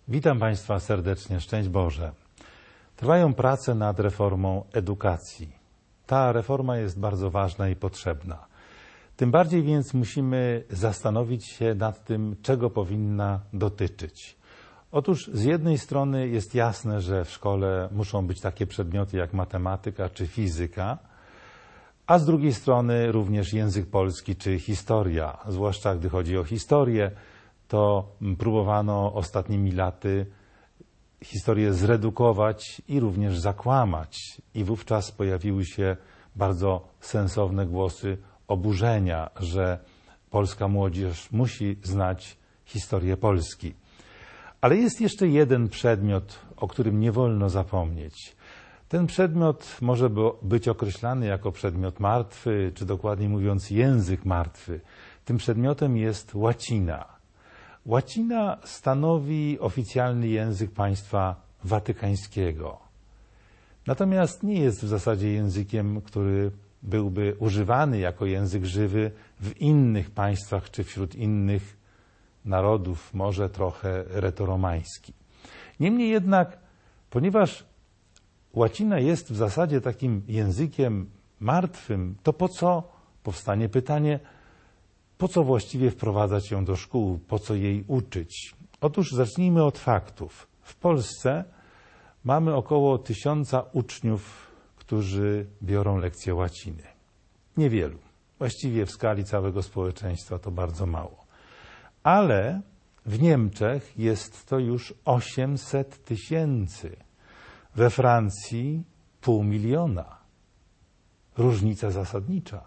Witam Państwa serdecznie, szczęść Boże. Trwają prace nad reformą edukacji. Ta reforma jest bardzo ważna i potrzebna. Tym bardziej więc musimy zastanowić się nad tym, czego powinna dotyczyć. Otóż z jednej strony jest jasne, że w szkole muszą być takie przedmioty jak matematyka czy fizyka, a z drugiej strony również język polski czy historia, zwłaszcza gdy chodzi o historię, to próbowano ostatnimi laty historię zredukować i również zakłamać. I wówczas pojawiły się bardzo sensowne głosy oburzenia, że polska młodzież musi znać historię Polski. Ale jest jeszcze jeden przedmiot, o którym nie wolno zapomnieć. Ten przedmiot może być określany jako przedmiot martwy, czy dokładniej mówiąc język martwy. Tym przedmiotem jest łacina. Łacina stanowi oficjalny język państwa watykańskiego. Natomiast nie jest w zasadzie językiem, który byłby używany jako język żywy w innych państwach czy wśród innych narodów, może trochę retoromański. Niemniej jednak, ponieważ łacina jest w zasadzie takim językiem martwym, to po co, powstanie pytanie, po co właściwie wprowadzać ją do szkół, po co jej uczyć? Otóż zacznijmy od faktów. W Polsce mamy około 1000 uczniów, którzy biorą lekcje łaciny. Niewielu. Właściwie w skali całego społeczeństwa to bardzo mało. Ale w Niemczech jest to już 800 000. We Francji 500 000. Różnica zasadnicza.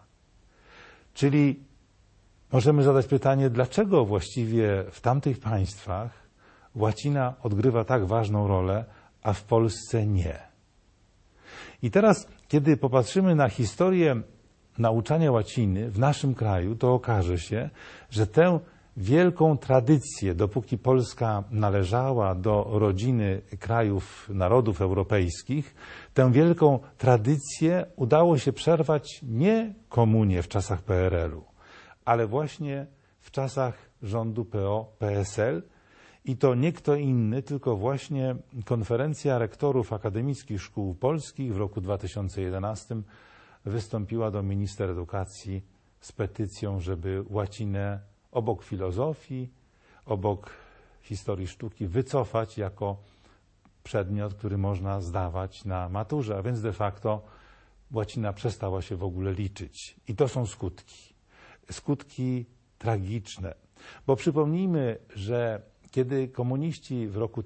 Czyli możemy zadać pytanie, dlaczego właściwie w tamtych państwach łacina odgrywa tak ważną rolę, a w Polsce nie. I teraz, kiedy popatrzymy na historię nauczania łaciny w naszym kraju, to okaże się, że tę wielką tradycję, dopóki Polska należała do rodziny krajów, narodów europejskich, tę wielką tradycję udało się przerwać nie komunie w czasach PRL-u, ale właśnie w czasach rządu PO-PSL i to nie kto inny, tylko właśnie Konferencja Rektorów Akademickich Szkół Polskich w roku 2011 wystąpiła do minister edukacji z petycją, żeby łacinę obok filozofii, obok historii sztuki wycofać jako przedmiot, który można zdawać na maturze, a więc de facto łacina przestała się w ogóle liczyć. I to są skutki. Skutki tragiczne. Bo przypomnijmy, że kiedy komuniści w roku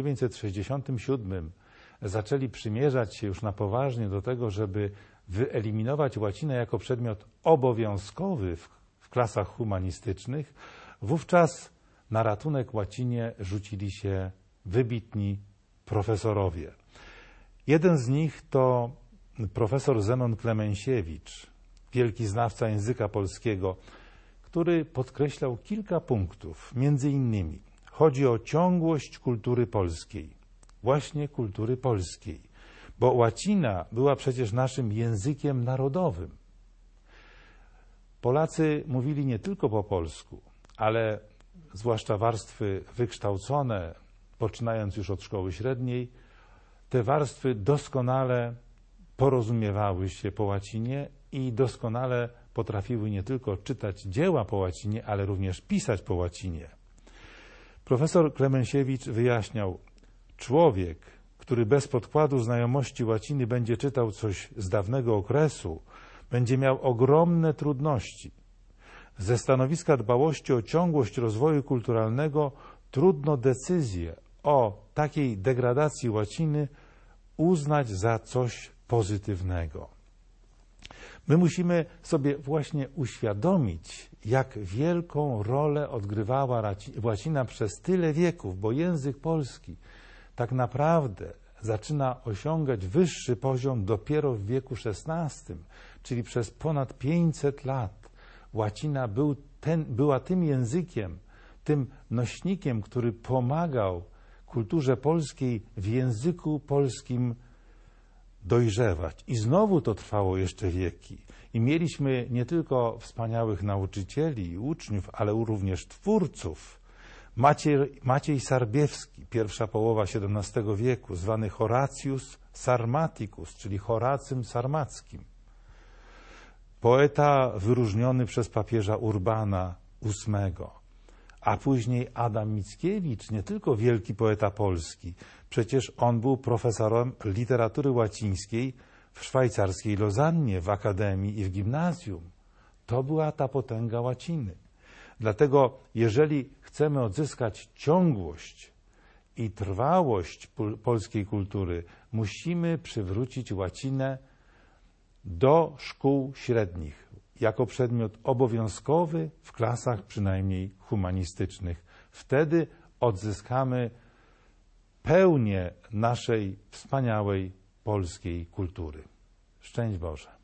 1967 zaczęli przymierzać się już na poważnie do tego, żeby wyeliminować łacinę jako przedmiot obowiązkowy w klasach humanistycznych, wówczas na ratunek łacinie rzucili się wybitni profesorowie. Jeden z nich to profesor Zenon Klemensiewicz, wielki znawca języka polskiego, który podkreślał kilka punktów. Między innymi chodzi o ciągłość kultury polskiej, właśnie kultury polskiej, bo łacina była przecież naszym językiem narodowym. Polacy mówili nie tylko po polsku, ale zwłaszcza warstwy wykształcone, poczynając już od szkoły średniej, te warstwy doskonale porozumiewały się po łacinie i doskonale potrafiły nie tylko czytać dzieła po łacinie, ale również pisać po łacinie. Profesor Klemensiewicz wyjaśniał, człowiek, który bez podkładu znajomości łaciny będzie czytał coś z dawnego okresu, będzie miał ogromne trudności. Ze stanowiska dbałości o ciągłość rozwoju kulturalnego trudno decyzję o takiej degradacji łaciny uznać za coś pozytywnego. My musimy sobie właśnie uświadomić, jak wielką rolę odgrywała łacina przez tyle wieków, bo język polski tak naprawdę zaczyna osiągać wyższy poziom dopiero w wieku XVI, czyli przez ponad 500 lat. Łacina była tym językiem, tym nośnikiem, który pomagał kulturze polskiej w języku polskim dojrzewać. I znowu to trwało jeszcze wieki. I mieliśmy nie tylko wspaniałych nauczycieli i uczniów, ale również twórców. Maciej Sarbiewski, pierwsza połowa XVII wieku, zwany Horatius Sarmaticus, czyli Horacym Sarmackim. Poeta wyróżniony przez papieża Urbana VIII, a później Adam Mickiewicz, nie tylko wielki poeta polski, przecież on był profesorem literatury łacińskiej w szwajcarskiej Lozannie, w akademii i w gimnazjum. To była ta potęga łaciny. Dlatego, jeżeli chcemy odzyskać ciągłość i trwałość polskiej kultury, musimy przywrócić łacinę do szkół średnich, jako przedmiot obowiązkowy w klasach przynajmniej humanistycznych. Wtedy odzyskamy pełnię naszej wspaniałej polskiej kultury. Szczęść Boże.